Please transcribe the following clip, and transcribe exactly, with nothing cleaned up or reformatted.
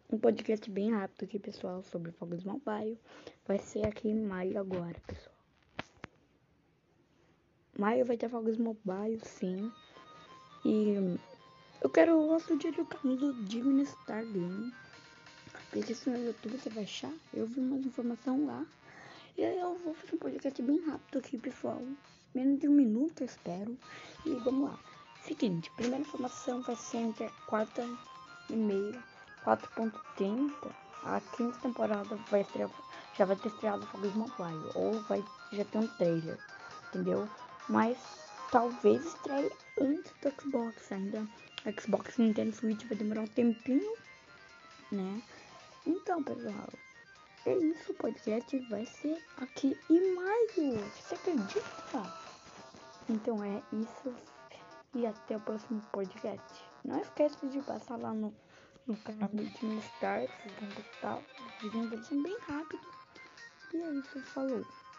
um podcast bem rápido aqui, pessoal, sobre Fogos Mobile. Vai ser aqui em maio agora, pessoal. Maio vai ter Fogos Mobile, sim. E eu quero o rosto de do canal do Digno Star Game. Porque se no YouTube você vai achar, eu vi umas informações lá. E aí eu vou fazer um podcast bem rápido aqui, pessoal. Menos de um minuto, eu espero. E vamos lá. Seguinte, primeira informação vai ser entre a quarta e meia, quatro ponto trinta. A quinta temporada vai estrear, já vai ter estreado Fogos Mobile. Ou vai já ter um trailer, entendeu? Mas talvez estreie antes do Xbox ainda. Xbox e Nintendo Switch vai demorar um tempinho, né? Então, pessoal, é isso. O podcast vai ser aqui em maio. Você acredita? Então é isso. E até o próximo podcast. Não esqueça de passar lá no, no canal do Team Star. Vocês vão gostar. Os vídeos deles são bem rápidos. E é isso. Falou.